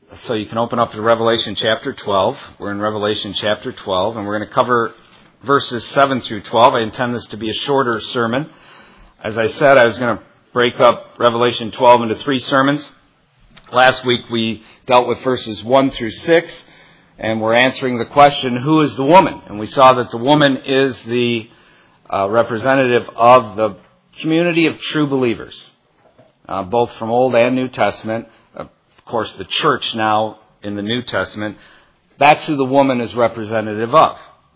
So you can open up to Revelation chapter 12. We're in Revelation chapter 12, and we're going to cover verses 7 through 12. I intend this to be a shorter sermon. As I said, I was going to break up Revelation 12 into 3 sermons. Last week we dealt with verses 1 through 6, and we're answering the question, who is the woman? And we saw that the woman is the representative of the community of true believers, both from Old and New Testament. Of course, the church now in the New Testament, that's who the woman is representative of.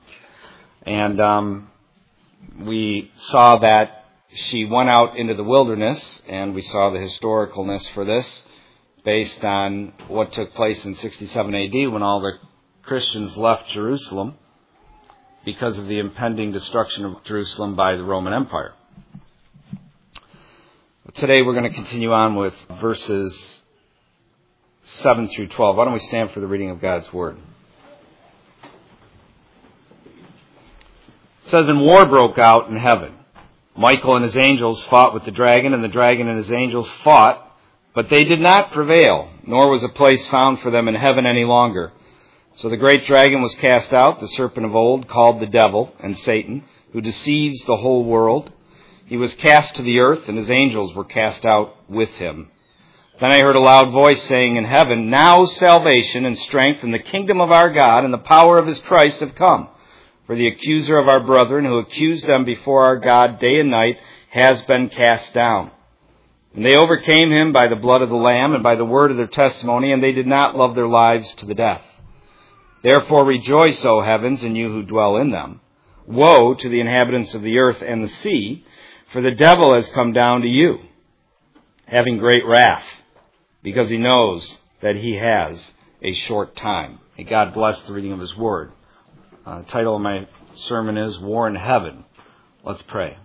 And we saw that she went out into the wilderness, and we saw the historicalness for this based on what took place in 67 AD when all the Christians left Jerusalem because of the impending destruction of Jerusalem by the Roman Empire. Today we're going to continue on with verses 7 through 12. Why don't we stand for the reading of God's Word? It says, "And war broke out in heaven. Michael and his angels fought with the dragon, and the dragon and his angels fought, but they did not prevail, nor was a place found for them in heaven any longer. So the great dragon was cast out, the serpent of old, called the devil and Satan, who deceives the whole world. He was cast to the earth, and his angels were cast out with him. Then I heard a loud voice saying in heaven, 'Now salvation and strength and the kingdom of our God and the power of his Christ have come. For the accuser of our brethren, who accused them before our God day and night, has been cast down. And they overcame him by the blood of the Lamb and by the word of their testimony, and they did not love their lives to the death. Therefore rejoice, O heavens, and you who dwell in them. Woe to the inhabitants of the earth and the sea, for the devil has come down to you, having great wrath, because he knows that he has a short time.'" May God bless the reading of his word. The title of my sermon is War in Heaven. Let's pray.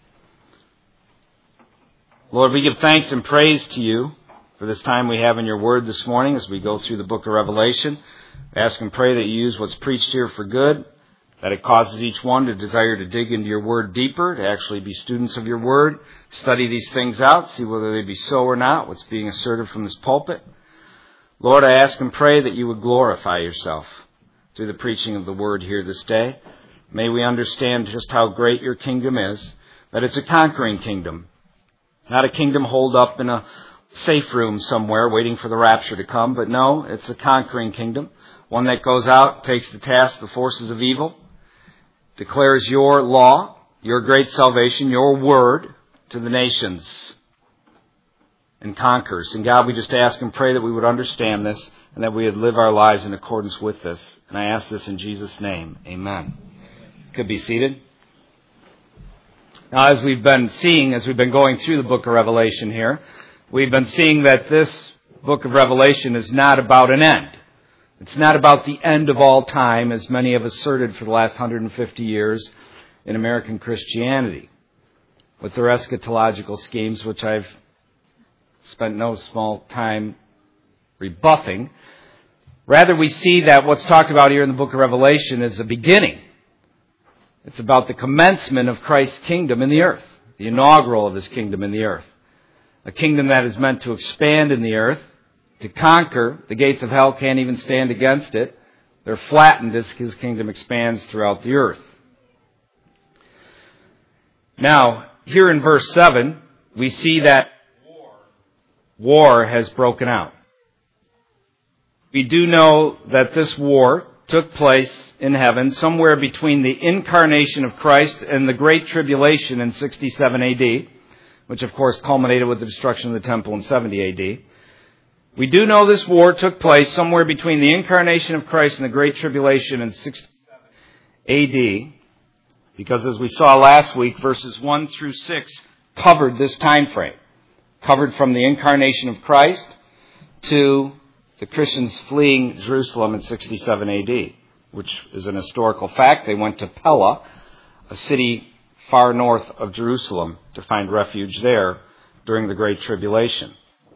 Lord, we give thanks and praise to you for this time we have in your word this morning as we go through the book of Revelation. I ask and pray that you use what's preached here for good, that it causes each one to desire to dig into your word deeper, to actually be students of your word, study these things out, see whether they be so or not, what's being asserted from this pulpit. Lord, I ask and pray that you would glorify yourself through the preaching of the word here this day. May we understand just how great your kingdom is, that it's a conquering kingdom, not a kingdom holed up in a safe room somewhere waiting for the rapture to come, but no, it's a conquering kingdom, one that goes out, takes to task the forces of evil, declares your law, your great salvation, your word to the nations, and conquers. And God, we just ask and pray that we would understand this and that we would live our lives in accordance with this. And I ask this in Jesus' name. Amen. You could be seated. Now, as we've been going through the book of Revelation here, we've been seeing that this book of Revelation is not about an end. It's not about the end of all time, as many have asserted for the last 150 years in American Christianity, with their eschatological schemes, which I've spent no small time rebuffing. Rather, we see that what's talked about here in the book of Revelation is a beginning. It's about the commencement of Christ's kingdom in the earth, the inaugural of his kingdom in the earth. A kingdom that is meant to expand in the earth, to conquer. The gates of hell can't even stand against it. They're flattened as his kingdom expands throughout the earth. Now, here in verse 7, we see that war has broken out. We do know that this war took place in heaven somewhere between the incarnation of Christ and the Great Tribulation in 67 AD, which of course culminated with the destruction of the temple in 70 AD. We do know this war took place somewhere between the incarnation of Christ and the Great Tribulation in 67 AD, because as we saw last week, verses 1 through 6 covered this time frame, covered from the incarnation of Christ to the Christians fleeing Jerusalem in 67 AD, which is an historical fact. They went to Pella, a city far north of Jerusalem, to find refuge there during the Great Tribulation.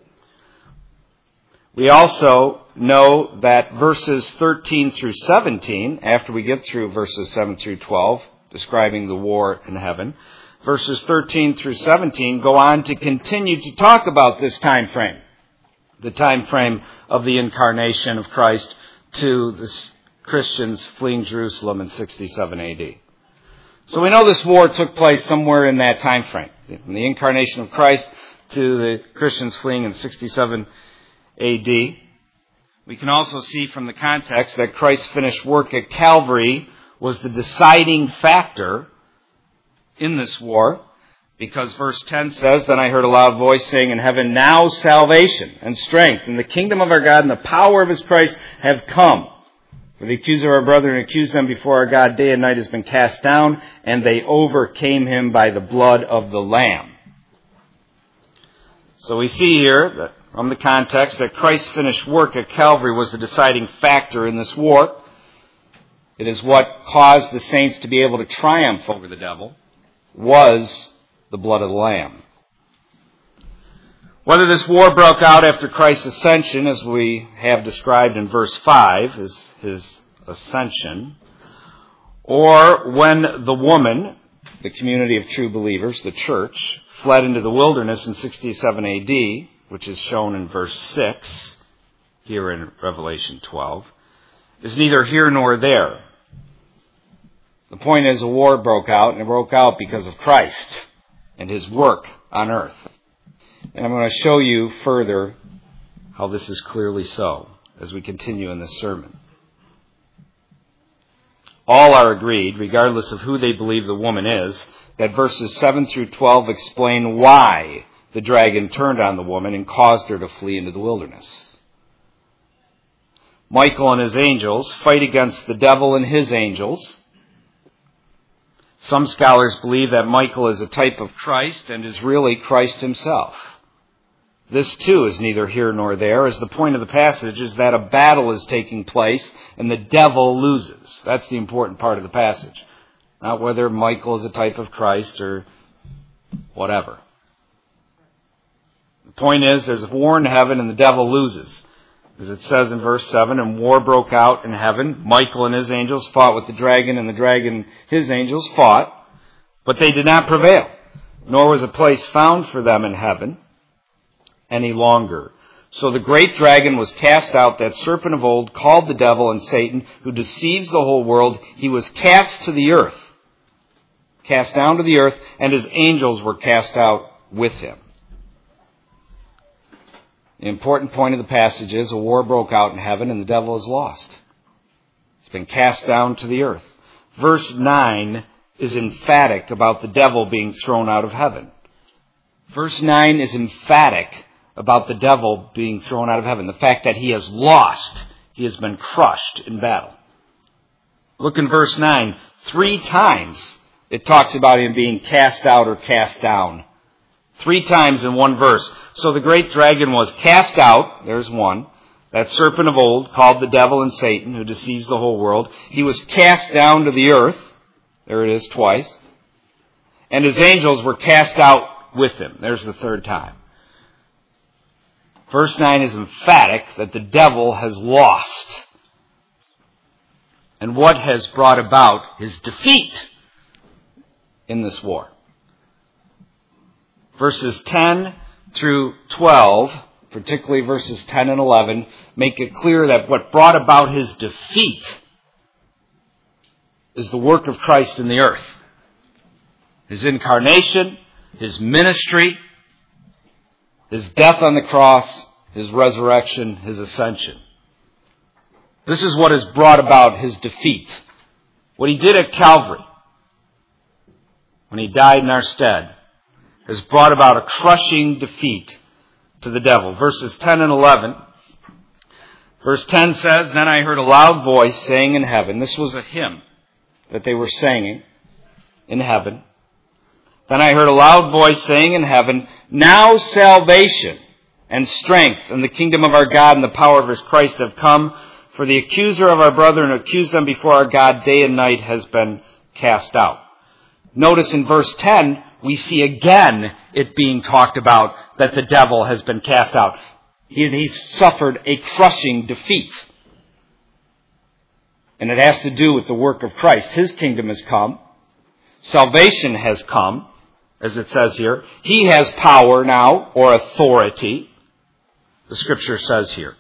We also know that verses 13 through 17, after we get through verses 7 through 12, describing the war in heaven, verses 13 through 17 go on to continue to talk about this time frame. the time frame of the incarnation of Christ to the Christians fleeing Jerusalem in 67 AD. So we know this war took place somewhere in that time frame, from the incarnation of Christ to the Christians fleeing in 67 AD. We can also see from the context that Christ's finished work at Calvary was the deciding factor in this war, because verse 10 says, "Then I heard a loud voice saying in heaven, 'Now salvation and strength and the kingdom of our God and the power of His Christ have come. For the accuser of our brethren accused them before our God day and night has been cast down, and they overcame him by the blood of the Lamb.'" So we see here that from the context that Christ's finished work at Calvary was the deciding factor in this war. It is what caused the saints to be able to triumph over the devil, was the blood of the Lamb. Whether this war broke out after Christ's ascension, as we have described in verse 5, is His ascension, or when the woman, the community of true believers, the church, fled into the wilderness in 67 AD, which is shown in verse 6, here in Revelation 12, is neither here nor there. The point is, a war broke out, and it broke out because of Christ and His work on earth. And I'm going to show you further how this is clearly so as we continue in this sermon. All are agreed, regardless of who they believe the woman is, that verses 7 through 12 explain why the dragon turned on the woman and caused her to flee into the wilderness. Michael and his angels fight against the devil and his angels. Some scholars believe that Michael is a type of Christ and is really Christ Himself. This too is neither here nor there, as the point of the passage is that a battle is taking place and the devil loses. That's the important part of the passage. Not whether Michael is a type of Christ or whatever. The point is, there's a war in heaven and the devil loses. As it says in verse 7, "And war broke out in heaven. Michael and his angels fought with the dragon, and the dragon and his angels fought. But they did not prevail, nor was a place found for them in heaven any longer. So the great dragon was cast out, that serpent of old, called the devil and Satan, who deceives the whole world. He was cast to the earth, cast down to the earth, and his angels were cast out with him." The important point of the passage is a war broke out in heaven and the devil is lost. It's been cast down to the earth. Verse 9 is emphatic about the devil being thrown out of heaven. Verse 9 is emphatic about the devil being thrown out of heaven. The fact that he has lost. He has been crushed in battle. Look in verse 9. 3 times it talks about him being cast out or cast down. 3 times in one verse. So the great dragon was cast out. There's one. That serpent of old, called the devil and Satan, who deceives the whole world. He was cast down to the earth. There it is twice. And his angels were cast out with him. There's the 3rd time. Verse 9 is emphatic that the devil has lost. And what has brought about his defeat in this war? Verses 10 through 12, particularly verses 10 and 11, make it clear that what brought about his defeat is the work of Christ in the earth. His incarnation, His ministry, His death on the cross, His resurrection, His ascension. This is what has brought about His defeat. What He did at Calvary, when He died in our stead, has brought about a crushing defeat to the devil. Verses 10 and 11. Verse 10 says, "Then I heard a loud voice saying in heaven," this was a hymn that they were singing in heaven. "Then I heard a loud voice saying in heaven, 'Now salvation and strength and the kingdom of our God and the power of His Christ have come. For the accuser of our brethren who accused them before our God day and night has been cast out.'" Notice in verse 10, we see again it being talked about that the devil has been cast out. He's suffered a crushing defeat. And it has to do with the work of Christ. His kingdom has come. Salvation has come, as it says here. He has power now, or authority. the Scripture says here.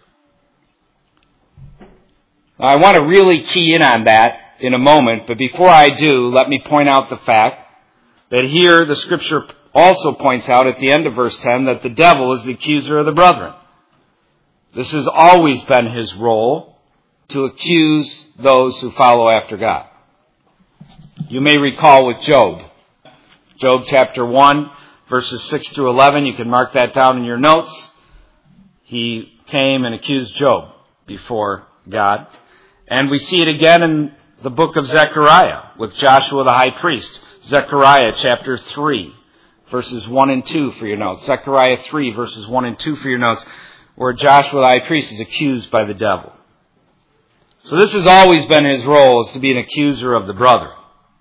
Now, I want to really key in on that in a moment, but before I do, let me point out the fact that here the Scripture also points out at the end of verse 10 that the devil is the accuser of the brethren. This has always been his role, to accuse those who follow after God. You may recall with Job. Job chapter 1, verses 6 through 11. You can mark that down in your notes. He came and accused Job before God. And we see it again in the book of Zechariah with Joshua the high priest. Zechariah chapter 3, verses 1 and 2 for your notes. Zechariah 3, verses 1 and 2 for your notes, where Joshua the high priest is accused by the devil. So this has always been his role, is to be an accuser of the brethren.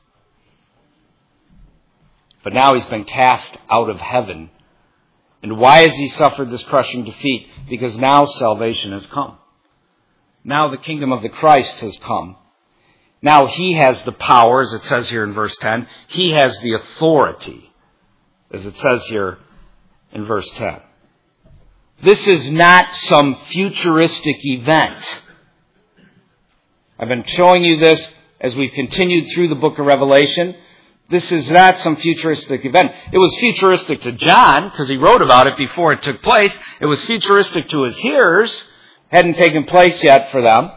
But now he's been cast out of heaven. And why has he suffered this crushing defeat? Because now salvation has come. Now the kingdom of the Christ has come. Now he has the power, as it says here in verse 10. He has the authority, as it says here in verse 10. This is not some futuristic event. I've been showing you this as we've continued through the book of Revelation. This is not some futuristic event. It was futuristic to John, because he wrote about it before it took place. It was futuristic to his hearers. Hadn't taken place yet for them.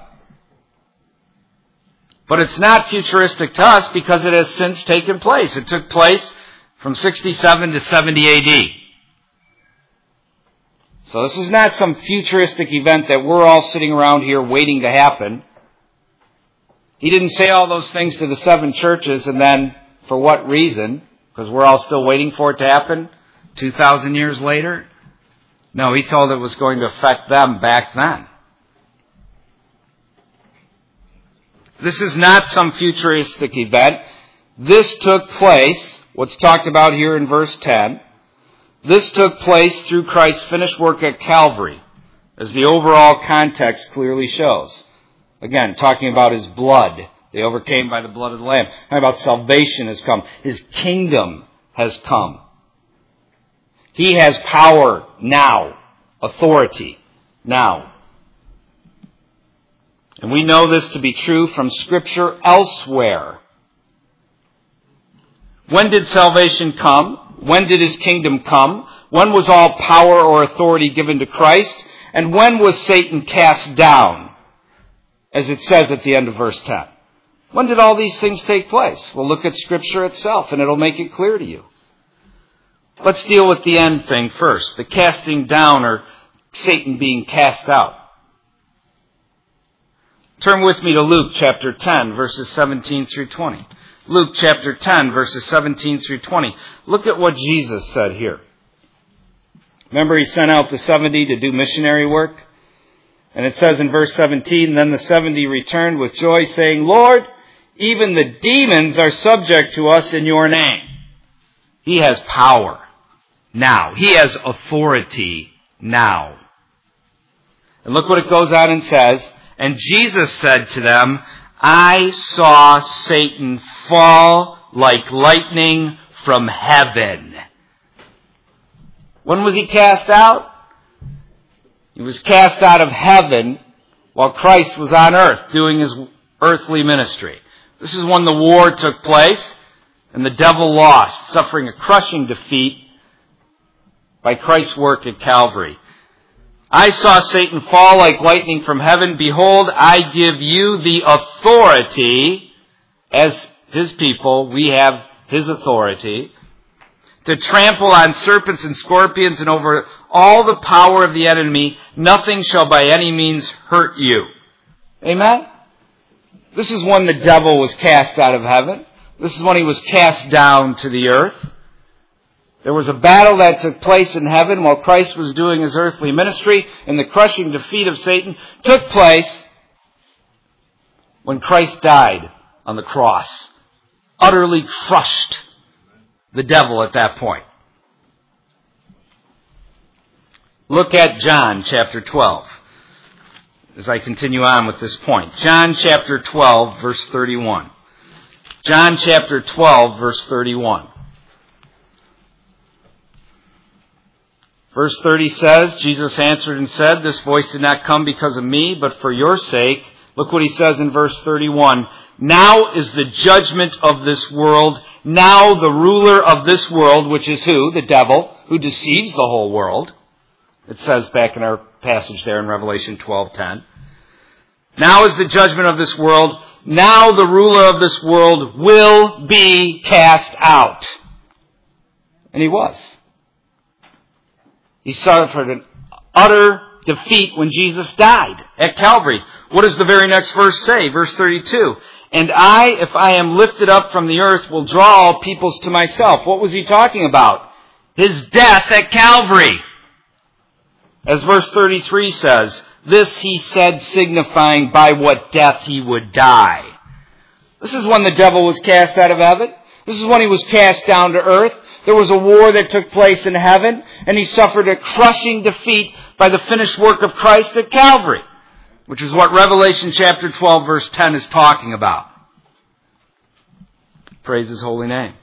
But it's not futuristic to us because it has since taken place. It took place from 67 to 70 AD. So this is not some futuristic event that we're all sitting around here waiting to happen. He didn't say all those things to the 7 churches and then for what reason? Because we're all still waiting for it to happen 2,000 years later? No, he told it was going to affect them back then. This is not some futuristic event. This took place, what's talked about here in verse 10, this took place through Christ's finished work at Calvary, as the overall context clearly shows. Again, talking about his blood. They overcame by the blood of the Lamb. Talking about salvation has come. His kingdom has come. He has power now. Authority now. And we know this to be true from Scripture elsewhere. When did salvation come? When did his kingdom come? When was all power or authority given to Christ? And when was Satan cast down? As it says at the end of verse 10. When did all these things take place? Well, look at Scripture itself and it'll make it clear to you. Let's deal with the end thing first. The casting down, or Satan being cast out. Turn with me to Luke chapter 10, verses 17 through 20. Luke chapter 10, verses 17 through 20. Look at what Jesus said here. Remember, he sent out the 70 to do missionary work? And it says in verse 17, then the 70 returned with joy, saying, Lord, even the demons are subject to us in your name. He has power now. He has authority now. And look what it goes on and says. And Jesus said to them, I saw Satan fall like lightning from heaven. When was he cast out? He was cast out of heaven while Christ was on earth doing his earthly ministry. This is when the war took place and the devil lost, suffering a crushing defeat by Christ's work at Calvary. I saw Satan fall like lightning from heaven. Behold, I give you the authority. As his people, we have his authority to trample on serpents and scorpions and over all the power of the enemy. Nothing shall by any means hurt you. Amen? This is when the devil was cast out of heaven. This is when he was cast down to the earth. There was a battle that took place in heaven while Christ was doing his earthly ministry, and the crushing defeat of Satan took place when Christ died on the cross. Utterly crushed the devil at that point. Look at John chapter 12 as I continue on with this point. John chapter 12, verse 31. John chapter 12, verse 31. Verse 30 says, Jesus answered and said, "This voice did not come because of me, but for your sake." Look what he says in verse 31. "Now is the judgment of this world. Now the ruler of this world," which is who? The devil, who deceives the whole world. It says back in our passage there in Revelation 12:10. "Now is the judgment of this world. Now the ruler of this world will be cast out." And he was. He suffered an utter defeat when Jesus died at Calvary. What does the very next verse say? Verse 32. "And I, if I am lifted up from the earth, will draw all peoples to myself." What was he talking about? His death at Calvary. As verse 33 says, "This he said, signifying by what death he would die." This is when the devil was cast out of heaven. This is when he was cast down to earth. There was a war that took place in heaven, and he suffered a crushing defeat by the finished work of Christ at Calvary, which is what Revelation chapter 12, verse 10 is talking about. Praise his holy name.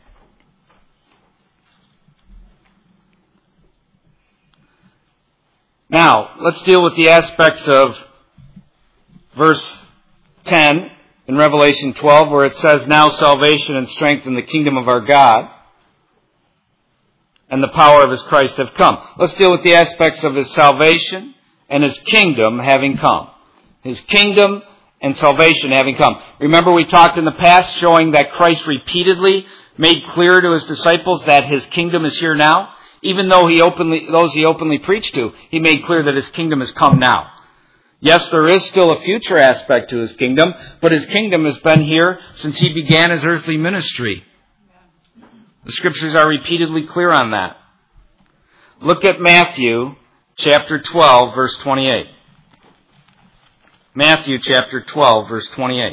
Now, let's deal with the aspects of verse 10 in Revelation 12, where it says, "Now salvation and strength in the kingdom of our God and the power of his Christ have come." Let's deal with the aspects of his salvation and his kingdom having come. His kingdom and salvation having come. Remember, we talked in the past showing that Christ repeatedly made clear to his disciples that his kingdom is here now. Even though those he openly preached to, he made clear that his kingdom has come now. Yes, there is still a future aspect to his kingdom, but his kingdom has been here since he began his earthly ministry. The scriptures are repeatedly clear on that. Look at Matthew chapter 12, verse 28. Matthew chapter 12, verse 28.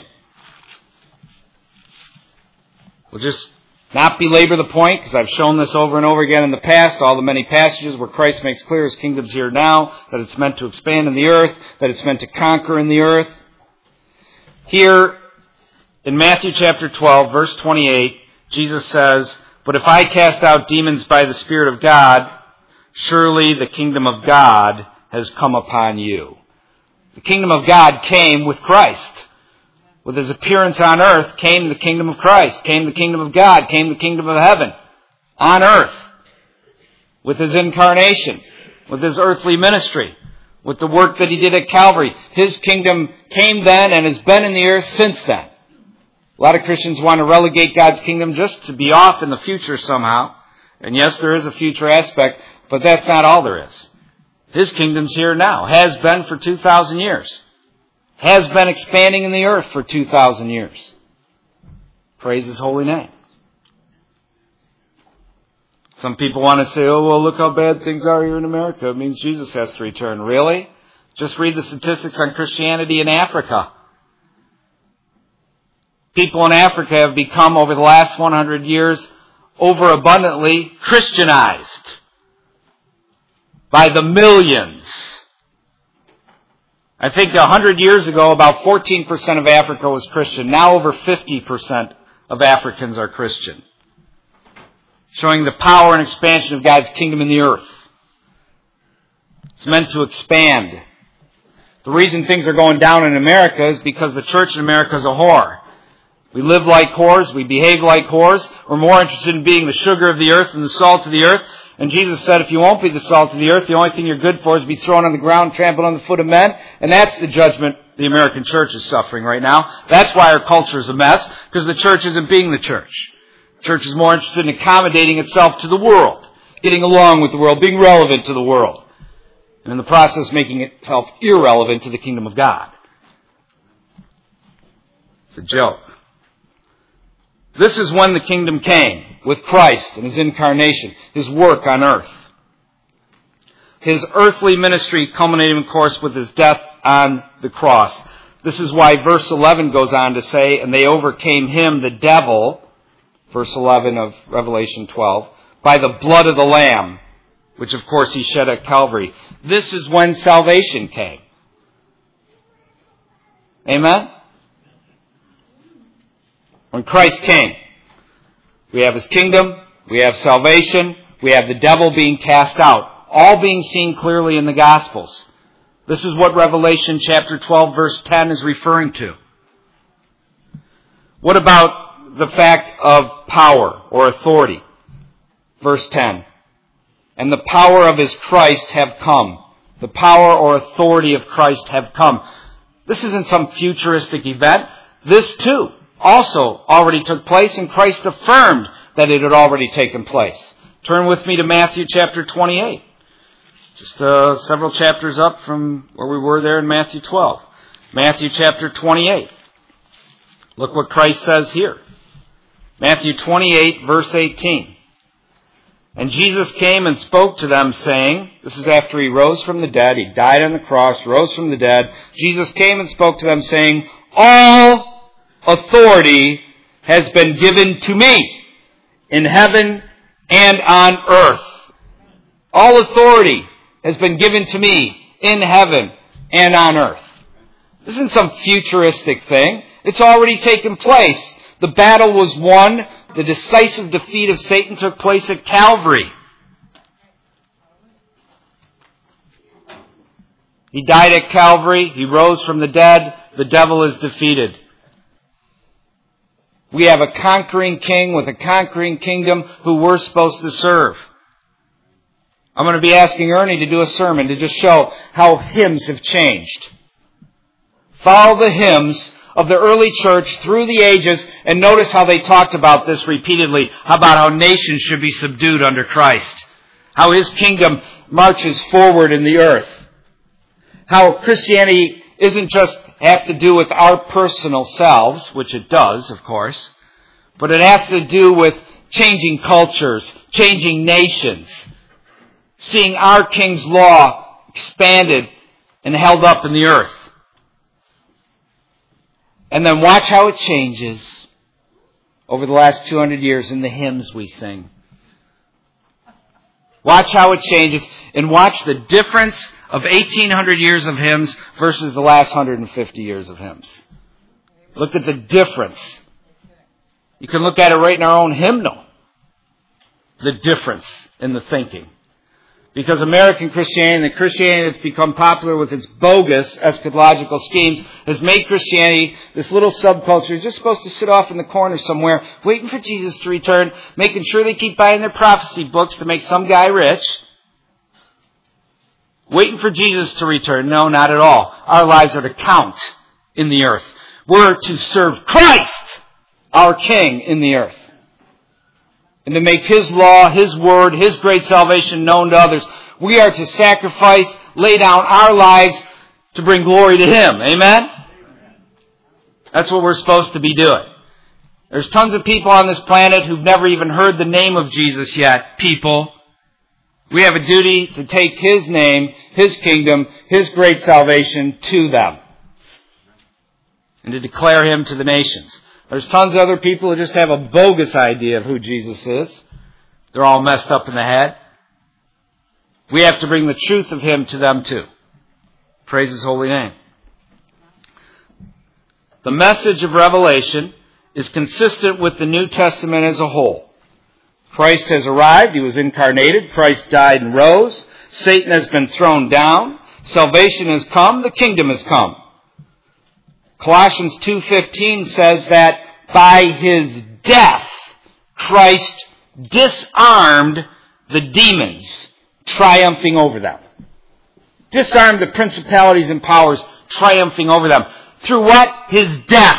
We'll just not belabor the point, because I've shown this over and over again in the past, all the many passages where Christ makes clear his kingdom's here now, that it's meant to expand in the earth, that it's meant to conquer in the earth. Here, in Matthew chapter 12, verse 28, Jesus says, "But if I cast out demons by the Spirit of God, surely the kingdom of God has come upon you." The kingdom of God came with Christ. With his appearance on earth came the kingdom of Christ, came the kingdom of God, came the kingdom of heaven on earth. With his incarnation, with his earthly ministry, with the work that he did at Calvary. His kingdom came then and has been in the earth since then. A lot of Christians want to relegate God's kingdom just to be off in the future somehow. And yes, there is a future aspect, but that's not all there is. His kingdom's here now, has been for 2,000 years. Has been expanding in the earth for 2,000 years. Praise his holy name. Some people want to say, "Oh, well, look how bad things are here in America. It means Jesus has to return." Really? Just read the statistics on Christianity in Africa. People in Africa have become, over the last 100 years, overabundantly Christianized by the millions. I think 100 years ago, about 14% of Africa was Christian. Now over 50% of Africans are Christian. Showing the power and expansion of God's kingdom in the earth. It's meant to expand. The reason things are going down in America is because the church in America is a whore. We live like whores. We behave like whores. We're more interested in being the sugar of the earth than the salt of the earth. And Jesus said, if you won't be the salt of the earth, the only thing you're good for is to be thrown on the ground, trampled on the foot of men. And that's the judgment the American church is suffering right now. That's why our culture is a mess, because the church isn't being the church. The church is more interested in accommodating itself to the world, getting along with the world, being relevant to the world. And in the process, making itself irrelevant to the kingdom of God. It's a joke. This is when the kingdom came, with Christ and his incarnation, his work on earth. His earthly ministry culminating, of course, with his death on the cross. This is why verse 11 goes on to say, and they overcame him, the devil, verse 11 of Revelation 12, by the blood of the Lamb, which of course he shed at Calvary. This is when salvation came. Amen? When Christ came, we have his kingdom, we have salvation, we have the devil being cast out. all being seen clearly in the Gospels. This is what Revelation chapter 12, verse 10 is referring to. What about the fact of power or authority? Verse 10. And the power of his Christ have come. The power or authority of Christ have come. This isn't some futuristic event. This too also already took place, and Christ affirmed that it had already taken place. Turn with me to Matthew chapter 28. Just several chapters up from where we were there in Matthew 12. Matthew chapter 28. Look what Christ says here. Matthew 28, verse 18. And Jesus came and spoke to them, saying, this is after he rose from the dead, he died on the cross, rose from the dead. Jesus came and spoke to them, saying, all authority has been given to me in heaven and on earth. All authority has been given to me in heaven and on earth. This isn't some futuristic thing. It's already taken place. The battle was won. The decisive defeat of Satan took place at Calvary. He died at Calvary. He rose from the dead. The devil is defeated. We have a conquering king with a conquering kingdom who we're supposed to serve. I'm going to be asking Ernie to do a sermon to just show how hymns have changed. Follow the hymns of the early church through the ages and notice how they talked about this repeatedly, about how nations should be subdued under Christ, how his kingdom marches forward in the earth, how Christianity isn't just have to do with our personal selves, which it does, of course, but it has to do with changing cultures, changing nations, seeing our King's law expanded and held up in the earth. And then watch how it changes over the last 200 years in the hymns we sing. Watch how it changes and watch the difference of 1,800 years of hymns versus the last 150 years of hymns. Look at the difference. You can look at it right in our own hymnal. The difference in the thinking. Because American Christianity, the Christianity that's become popular with its bogus eschatological schemes, has made Christianity this little subculture just supposed to sit off in the corner somewhere, waiting for Jesus to return, making sure they keep buying their prophecy books to make some guy rich. Waiting for Jesus to return. No, not at all. Our lives are to count in the earth. We're to serve Christ, our King, in the earth. And to make his law, his word, his great salvation known to others. We are to sacrifice, lay down our lives to bring glory to him. Amen? That's what we're supposed to be doing. There's tons of people on this planet who've never even heard the name of Jesus yet. People. We have a duty to take his name, his kingdom, his great salvation to them. And to declare him to the nations. There's tons of other people who just have a bogus idea of who Jesus is. They're all messed up in the head. We have to bring the truth of him to them too. Praise his holy name. The message of Revelation is consistent with the New Testament as a whole. Christ has arrived. He was incarnated. Christ died and rose. Satan has been thrown down. Salvation has come. The kingdom has come. Colossians 2:15 says that by his death, Christ disarmed the demons, triumphing over them. Disarmed the principalities and powers, triumphing over them. Through what? His death.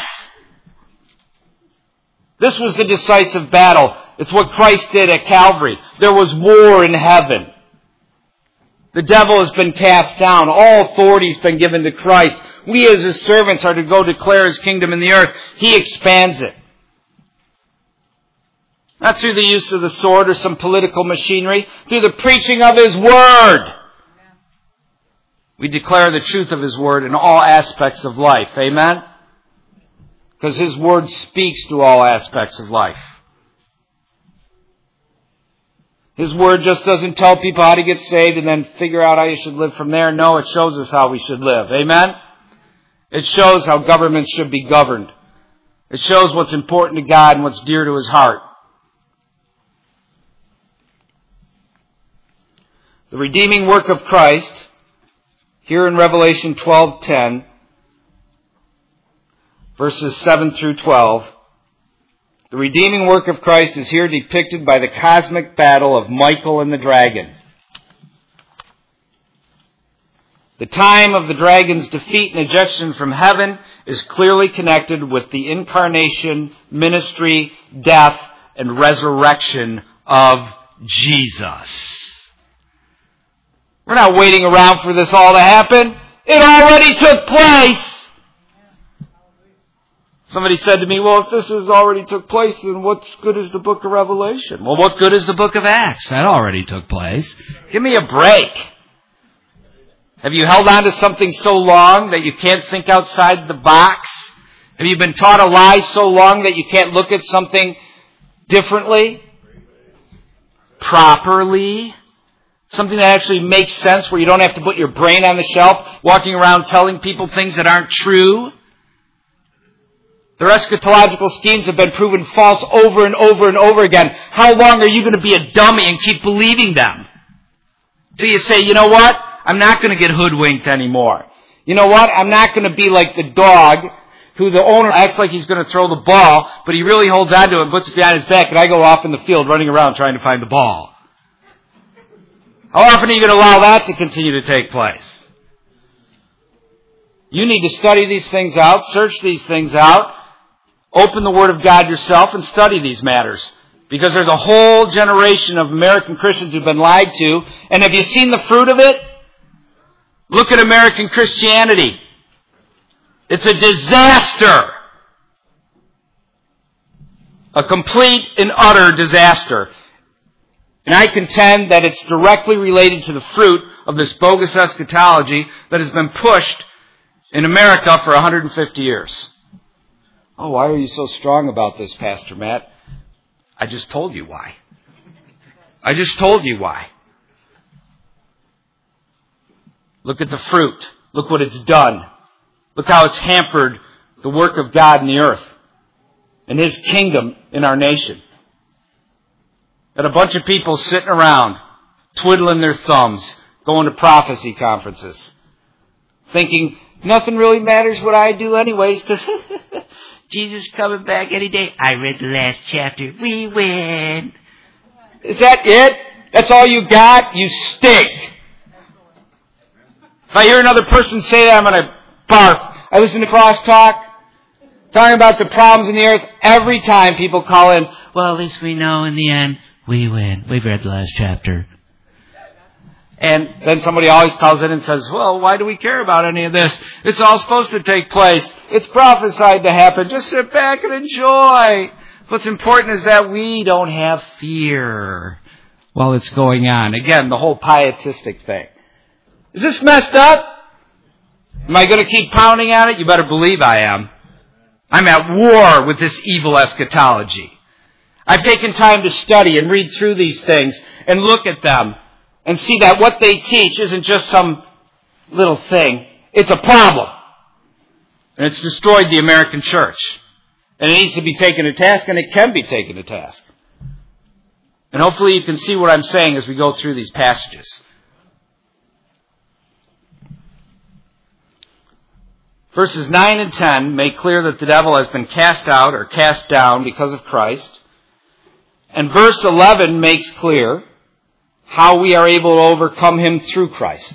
This was the decisive battle. It's what Christ did at Calvary. There was war in heaven. The devil has been cast down. All authority has been given to Christ. We as his servants are to go declare his kingdom in the earth. He expands it. Not through the use of the sword or some political machinery. Through the preaching of his word. We declare the truth of his word in all aspects of life. Amen? Because his word speaks to all aspects of life. His word just doesn't tell people how to get saved and then figure out how you should live from there. No, it shows us how we should live. Amen? It shows how governments should be governed. It shows what's important to God and what's dear to his heart. The redeeming work of Christ, here in Revelation 12:10, verses 7 through 12, the redeeming work of Christ is here depicted by the cosmic battle of Michael and the dragon. The time of the dragon's defeat and ejection from heaven is clearly connected with the incarnation, ministry, death, and resurrection of Jesus. We're not waiting around for this all to happen. It already took place. Somebody said to me, well, if this has already took place, then what good is the book of Revelation? Well, what good is the book of Acts? That already took place. Give me a break. Have you held on to something so long that you can't think outside the box? Have you been taught a lie so long that you can't look at something differently? Properly? Something that actually makes sense, where you don't have to put your brain on the shelf, walking around telling people things that aren't true? Their eschatological schemes have been proven false over and over and over again. How long are you going to be a dummy and keep believing them? Till you say, you know what? I'm not going to get hoodwinked anymore. You know what? I'm not going to be like the dog who the owner acts like he's going to throw the ball, but he really holds on to it and puts it behind his back, and I go off in the field running around trying to find the ball. How often are you going to allow that to continue to take place? You need to study these things out, search these things out, open the Word of God yourself and study these matters. Because there's a whole generation of American Christians who've been lied to. And have you seen the fruit of it? Look at American Christianity. It's a disaster. A complete and utter disaster. And I contend that it's directly related to the fruit of this bogus eschatology that has been pushed in America for 150 years. Oh, why are you so strong about this, Pastor Matt? I just told you why. I just told you why. Look at the fruit. Look what it's done. Look how it's hampered the work of God in the earth and His kingdom in our nation. Got a bunch of people sitting around, twiddling their thumbs, going to prophecy conferences, thinking, nothing really matters what I do anyways, because Jesus coming back any day. I read the last chapter. We win. Is that it? That's all you got? You stink. If I hear another person say that, I'm going to barf. I listen to Crosstalk, talking about the problems in the earth. Every time people call in, well, at least we know in the end, we win. We've read the last chapter. And then somebody always calls in and says, well, why do we care about any of this? It's all supposed to take place. It's prophesied to happen. Just sit back and enjoy. What's important is that we don't have fear while it's going on. Again, the whole pietistic thing. Is this messed up? Am I going to keep pounding on it? You better believe I am. I'm at war with this evil eschatology. I've taken time to study and read through these things and look at them and see that what they teach isn't just some little thing. It's a problem. And it's destroyed the American church. And it needs to be taken to task, and it can be taken to task. And hopefully you can see what I'm saying as we go through these passages. Verses 9 and 10 make clear that the devil has been cast out or cast down because of Christ. And verse 11 makes clear how we are able to overcome him through Christ.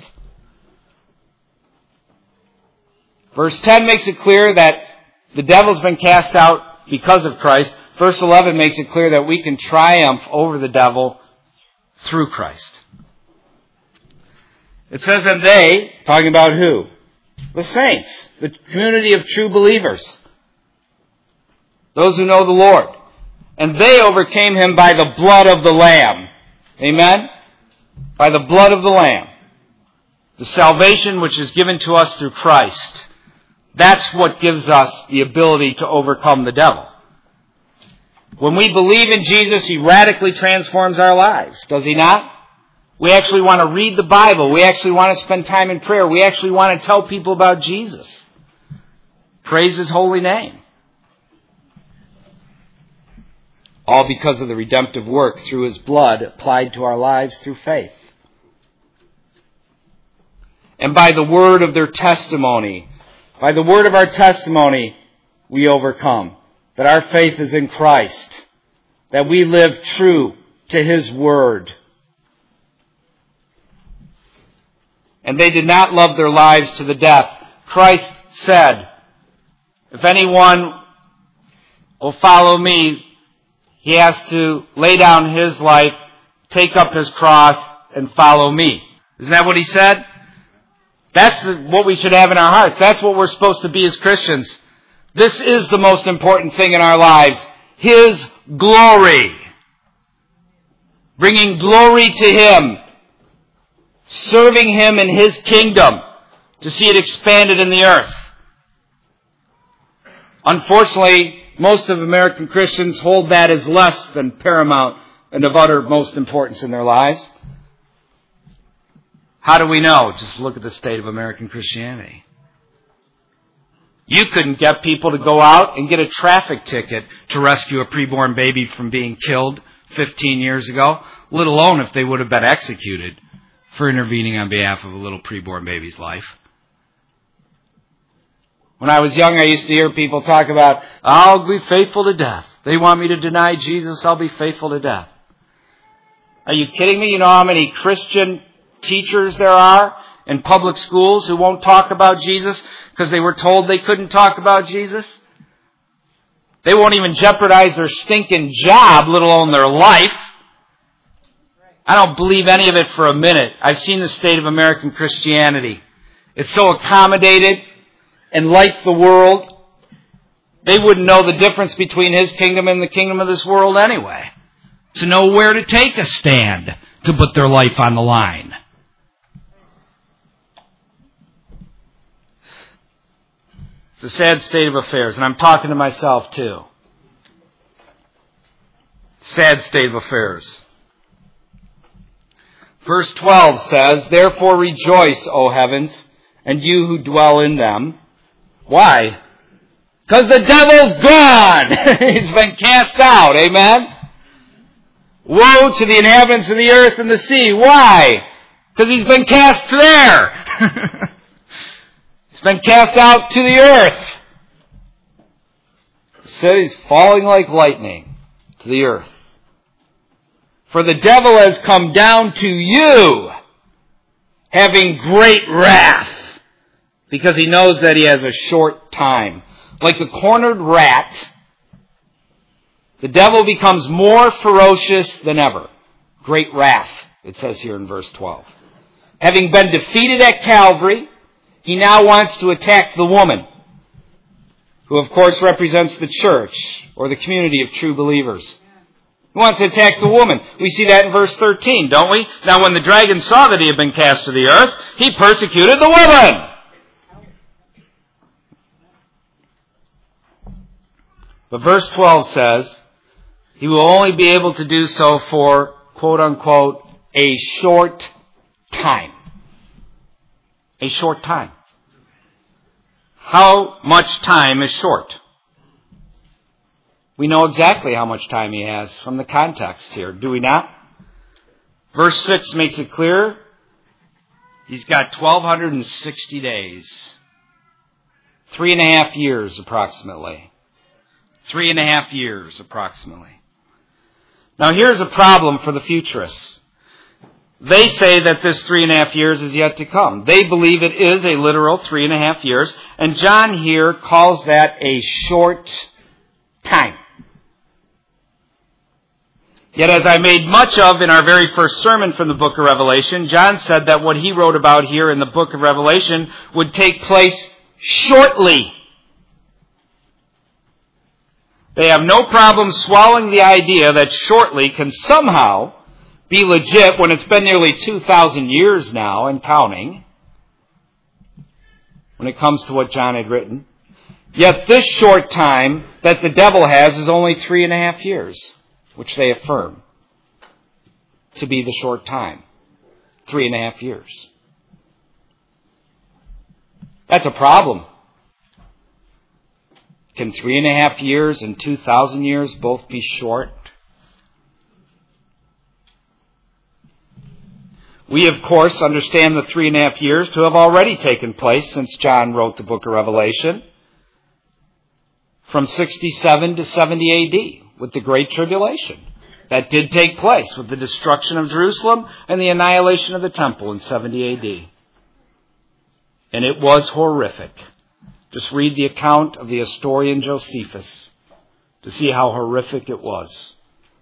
Verse 10 makes it clear that the devil's been cast out because of Christ. Verse 11 makes it clear that we can triumph over the devil through Christ. It says, and they, talking about who? The saints, the community of true believers, those who know the Lord. And they overcame him by the blood of the Lamb. Amen? By the blood of the Lamb. The salvation which is given to us through Christ. That's what gives us the ability to overcome the devil. When we believe in Jesus, He radically transforms our lives. Does He not? We actually want to read the Bible. We actually want to spend time in prayer. We actually want to tell people about Jesus. Praise His holy name. All because of the redemptive work through His blood applied to our lives through faith. and by the word of their testimony. By the word of our testimony, we overcome. That our faith is in Christ. That we live true to His word. And they did not love their lives to the death. Christ said, if anyone will follow me, he has to lay down his life, take up his cross, and follow me. Isn't that what He said? That's what we should have in our hearts. That's what we're supposed to be as Christians. This is the most important thing in our lives. His glory. Bringing glory to Him. Serving Him in His kingdom. To see it expanded in the earth. Unfortunately, most of American Christians hold that as less than paramount and of uttermost importance in their lives. How do we know? Just look at the state of American Christianity. You couldn't get people to go out and get a traffic ticket to rescue a preborn baby from being killed 15 years ago, let alone if they would have been executed for intervening on behalf of a little preborn baby's life. When I was young, I used to hear people talk about, I'll be faithful to death. They want me to deny Jesus, I'll be faithful to death. Are you kidding me? You know how many Christian teachers there are in public schools who won't talk about Jesus because they were told they couldn't talk about Jesus? They won't even jeopardize their stinking job, let alone their life. I don't believe any of it for a minute. I've seen the state of American Christianity. It's so accommodated and like the world. They wouldn't know the difference between His kingdom and the kingdom of this world anyway. To know where to take a stand, to put their life on the line. It's a sad state of affairs, and I'm talking to myself too. Sad state of affairs. Verse 12 says, therefore rejoice, O heavens, and you who dwell in them. Why? Because the devil's gone. He's been cast out. Amen? Woe to the inhabitants of the earth and the sea. Why? Because he's been cast there. He's been cast out to the earth. The city's falling like lightning to the earth. For the devil has come down to you, having great wrath, because he knows that he has a short time. Like a cornered rat, the devil becomes more ferocious than ever. Great wrath, it says here in verse 12. Having been defeated at Calvary, he now wants to attack the woman, who of course represents the church, or the community of true believers. He wants to attack the woman. We see that in verse 13, don't we? Now when the dragon saw that he had been cast to the earth, he persecuted the woman. But verse 12 says, he will only be able to do so for, quote unquote, a short time. A short time. How much time is short? We know exactly how much time he has from the context here, do we not? Verse 6 makes it clear. He's got 1,260 days. 3.5 years approximately. 3.5 years approximately. Now here's a problem for the futurists. They say that this 3.5 years is yet to come. They believe it is a literal 3.5 years. And John here calls that a short time. Yet as I made much of in our very first sermon from the book of Revelation, John said that what he wrote about here in the book of Revelation would take place shortly. They have no problem swallowing the idea that shortly can somehow be legit when it's been nearly 2,000 years now and counting when it comes to what John had written. Yet this short time that the devil has is only 3.5 years, which they affirm to be the short time. 3.5 years. That's a problem. Can 3.5 years and 2,000 years both be short? We, of course, understand the 3.5 years to have already taken place since John wrote the book of Revelation, from 67 to 70 A.D., with the Great Tribulation. That did take place with the destruction of Jerusalem and the annihilation of the temple in 70 A.D. And it was horrific. Just read the account of the historian Josephus to see how horrific it was.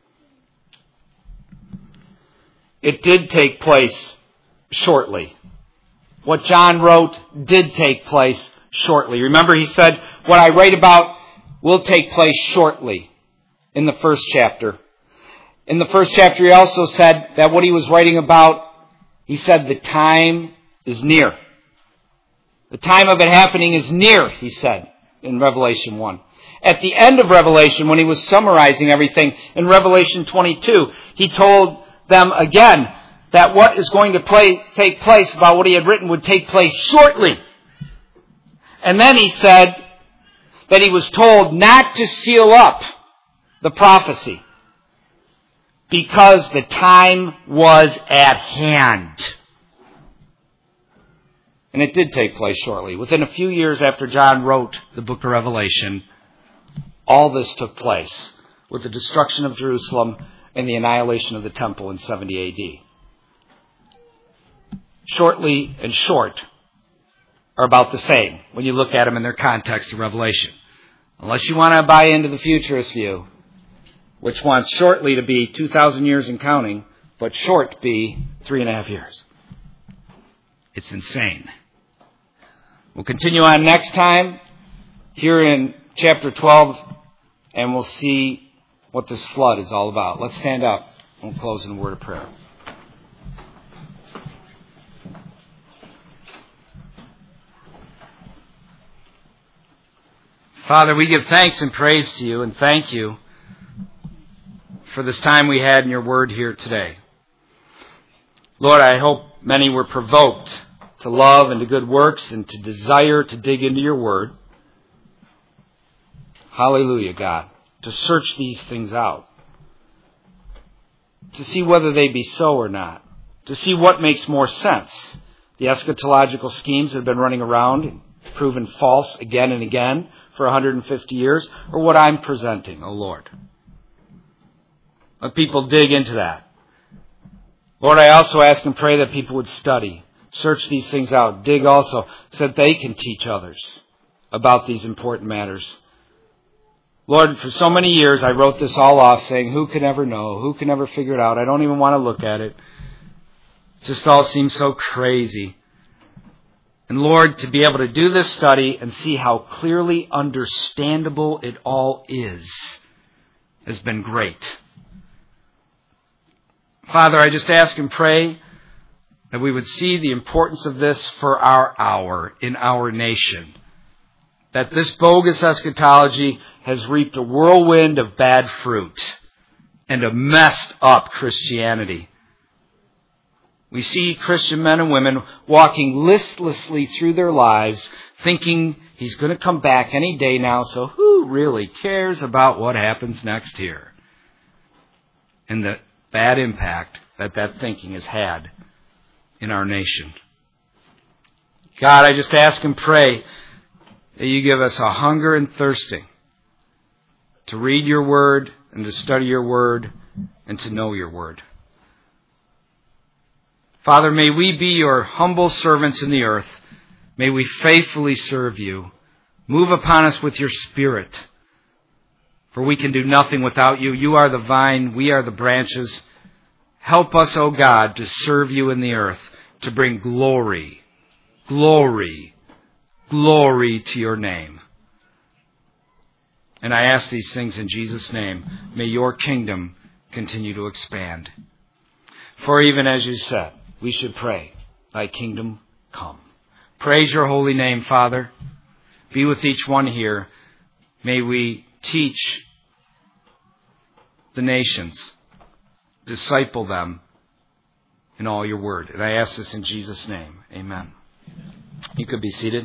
It did take place shortly. What John wrote did take place shortly. Remember, he said, what I write about will take place shortly in the first chapter. In the first chapter, he also said that what he was writing about, he said, the time is near. The time of it happening is near, he said in Revelation 1. At the end of Revelation, when he was summarizing everything, in Revelation 22, he told them again that what is going to take place about what he had written would take place shortly. And then he said that he was told not to seal up the prophecy because the time was at hand. And it did take place shortly. Within a few years after John wrote the book of Revelation, all this took place with the destruction of Jerusalem and the annihilation of the temple in 70 A.D. Shortly and short are about the same when you look at them in their context of Revelation. Unless you want to buy into the futurist view, which wants shortly to be 2,000 years and counting, but short to be 3.5 years. It's insane. We'll continue on next time here in chapter 12, and we'll see what this flood is all about. Let's stand up and we'll close in a word of prayer. Father, we give thanks and praise to you, and thank you for this time we had in your word here today. Lord, I hope many were provoked to love and to good works and to desire to dig into your word. Hallelujah, God. To search these things out. To see whether they be so or not. To see what makes more sense. The eschatological schemes that have been running around and proven false again and again for 150 years, or what I'm presenting, O Lord. Let people dig into that. Lord, I also ask and pray that people would study, search these things out, dig also, so that they can teach others about these important matters. Lord, for so many years I wrote this all off saying, who can ever know? Who can ever figure it out? I don't even want to look at it. It just all seems so crazy. And Lord, to be able to do this study and see how clearly understandable it all is has been great. Father, I just ask and pray that we would see the importance of this for our hour in our nation. That this bogus eschatology has reaped a whirlwind of bad fruit and a messed up Christianity. We see Christian men and women walking listlessly through their lives, thinking he's going to come back any day now, so who really cares about what happens next here? And the bad impact that thinking has had in our nation. God, I just ask and pray that you give us a hunger and thirsting to read your word and to study your word and to know your word. Father, may we be your humble servants in the earth. May we faithfully serve you. Move upon us with your Spirit. For we can do nothing without you. You are the vine, we are the branches. Help us, O God, to serve you in the earth, to bring glory, glory, glory to your name. And I ask these things in Jesus' name. May your kingdom continue to expand. For even as you said, we should pray, thy kingdom come. Praise your holy name, Father. Be with each one here. May we teach the nations, disciple them in all your word. And I ask this in Jesus' name. Amen. You could be seated.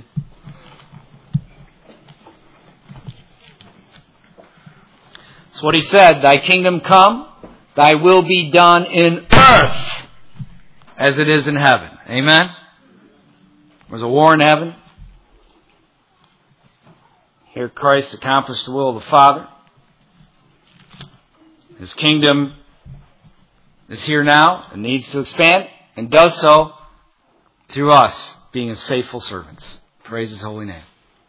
That's what he said. Thy kingdom come, thy will be done in earth as it is in heaven. Amen? There's a war in heaven. Here Christ accomplished the will of the Father. His kingdom is here now and needs to expand, and does so through us being His faithful servants. Praise His holy name.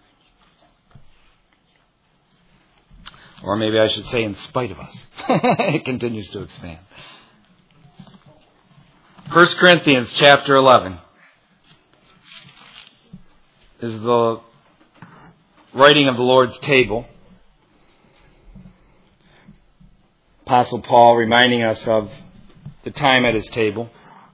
Or maybe I should say in spite of us. It continues to expand. 1 Corinthians chapter 11 is the writing of the Lord's table. Apostle Paul reminding us of the time at his table.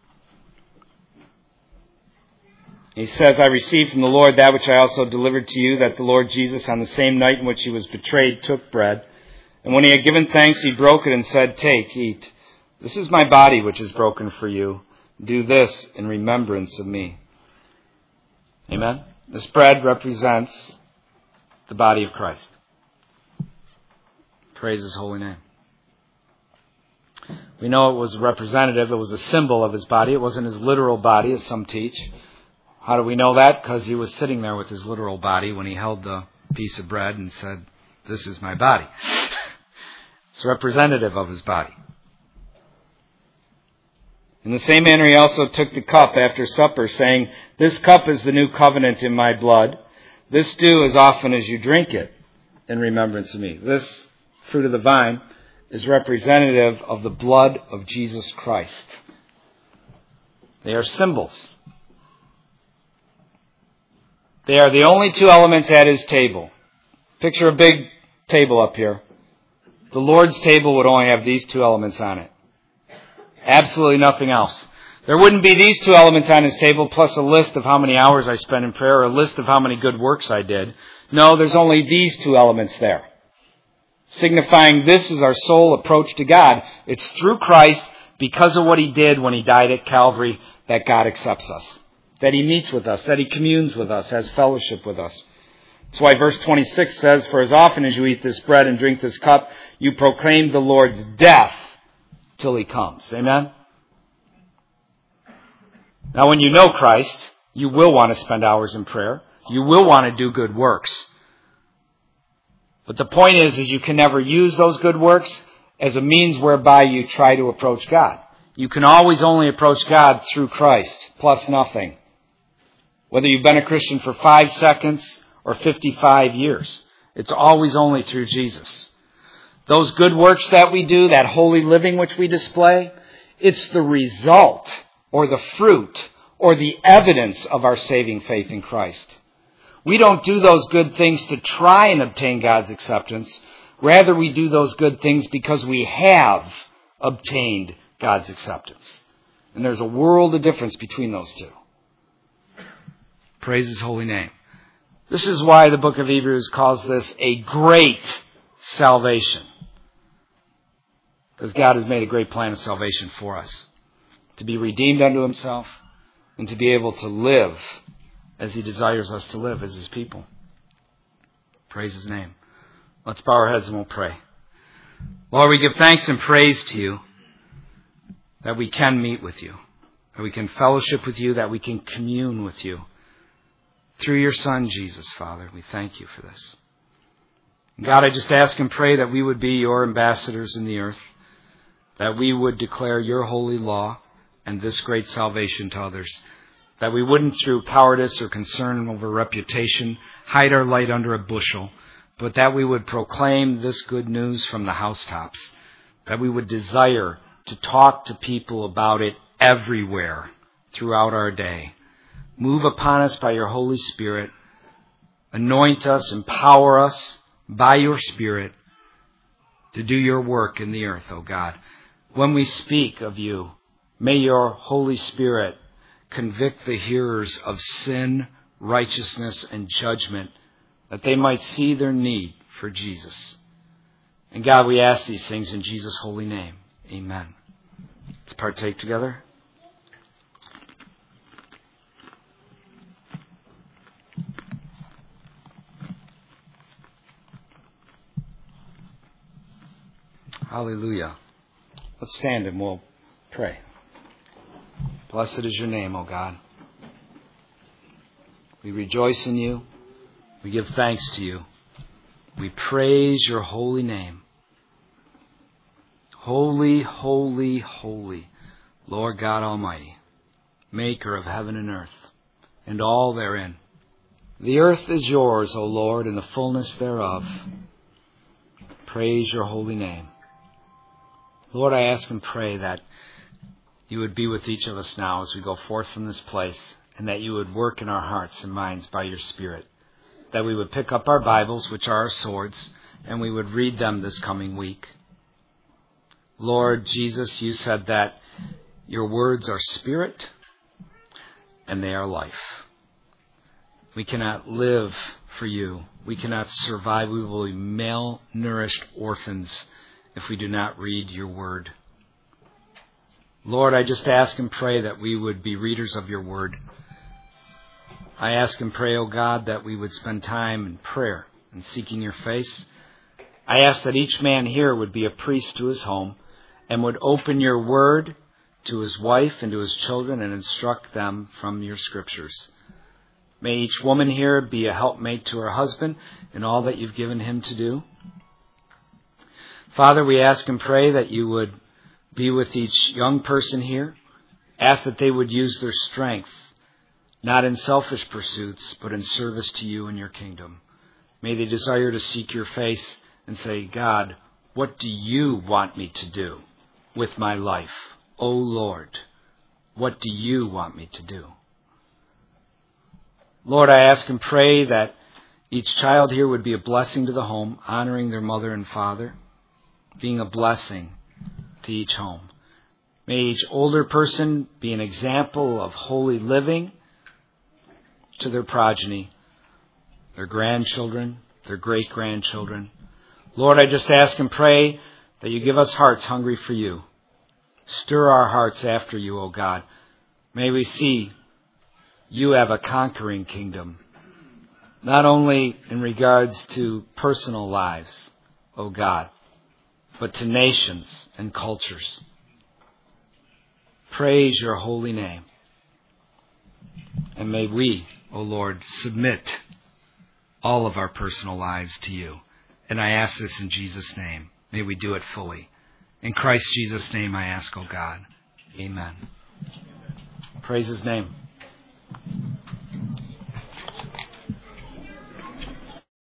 He says, I received from the Lord that which I also delivered to you, that the Lord Jesus, on the same night in which He was betrayed, took bread. And when He had given thanks, He broke it and said, Take, eat. This is my body which is broken for you. Do this in remembrance of me. Amen? This bread represents the body of Christ. Praise His holy name. We know it was representative. It was a symbol of His body. It wasn't His literal body, as some teach. How do we know that? Because He was sitting there with His literal body when He held the piece of bread and said, This is my body. It's representative of His body. In the same manner, He also took the cup after supper, saying, This cup is the new covenant in my blood. This do as often as you drink it in remembrance of me. This fruit of the vine is representative of the blood of Jesus Christ. They are symbols. They are the only two elements at His table. Picture a big table up here. The Lord's table would only have these two elements on it. Absolutely nothing else. There wouldn't be these two elements on His table plus a list of how many hours I spent in prayer or a list of how many good works I did. No, there's only these two elements there. Signifying this is our sole approach to God. It's through Christ, because of what He did when He died at Calvary, that God accepts us. That He meets with us, that He communes with us, has fellowship with us. That's why verse 26 says, For as often as you eat this bread and drink this cup, you proclaim the Lord's death till He comes. Amen? Now when you know Christ, you will want to spend hours in prayer. You will want to do good works. But the point is you can never use those good works as a means whereby you try to approach God. You can always only approach God through Christ, plus nothing. Whether you've been a Christian for 5 seconds or 55 years, it's always only through Jesus. Those good works that we do, that holy living which we display, it's the result or the fruit or the evidence of our saving faith in Christ. We don't do those good things to try and obtain God's acceptance. Rather, we do those good things because we have obtained God's acceptance. And there's a world of difference between those two. Praise His holy name. This is why the book of Hebrews calls this a great salvation. Because God has made a great plan of salvation for us. To be redeemed unto Himself and to be able to live as He desires us to live as His people. Praise His name. Let's bow our heads and we'll pray. Lord, we give thanks and praise to You that we can meet with You, that we can fellowship with You, that we can commune with You. Through Your Son, Jesus, Father, we thank You for this. God, I just ask and pray that we would be Your ambassadors in the earth, that we would declare Your holy law and this great salvation to others, that we wouldn't, through cowardice or concern over reputation, hide our light under a bushel, but that we would proclaim this good news from the housetops, that we would desire to talk to people about it everywhere throughout our day. Move upon us by Your Holy Spirit. Anoint us, empower us by Your Spirit to do Your work in the earth, O God. When we speak of You, may Your Holy Spirit convict the hearers of sin, righteousness, and judgment, that they might see their need for Jesus. And God, we ask these things in Jesus' holy name. Amen. Let's partake together. Hallelujah. Let's stand and we'll pray. Blessed is your name, O God. We rejoice in you. We give thanks to you. We praise your holy name. Holy, holy, holy, Lord God Almighty, maker of heaven and earth, and all therein. The earth is yours, O Lord, and the fullness thereof. Praise your holy name. Lord, I ask and pray that you would be with each of us now as we go forth from this place, and that you would work in our hearts and minds by your Spirit, that we would pick up our Bibles, which are our swords, and we would read them this coming week. Lord Jesus, you said that your words are spirit and they are life. We cannot live for you. We cannot survive. We will be malnourished orphans if we do not read your word. Lord, I just ask and pray that we would be readers of your word. I ask and pray, O God, that we would spend time in prayer and seeking your face. I ask that each man here would be a priest to his home and would open your word to his wife and to his children and instruct them from your scriptures. May each woman here be a helpmate to her husband in all that you've given him to do. Father, we ask and pray that you would be with each young person here. Ask that they would use their strength, not in selfish pursuits, but in service to you and your kingdom. May they desire to seek your face and say, God, what do you want me to do with my life? O Lord, what do you want me to do? Lord, I ask and pray that each child here would be a blessing to the home, honoring their mother and father, being a blessing to each home. May each older person be an example of holy living to their progeny, their grandchildren, their great-grandchildren. Lord, I just ask and pray that you give us hearts hungry for you. Stir our hearts after you, O God. May we see you have a conquering kingdom, not only in regards to personal lives, O God, but to nations and cultures. Praise your holy name. And may we, O Lord, submit all of our personal lives to you. And I ask this in Jesus' name. May we do it fully. In Christ Jesus' name I ask, O God. Amen. Praise his name.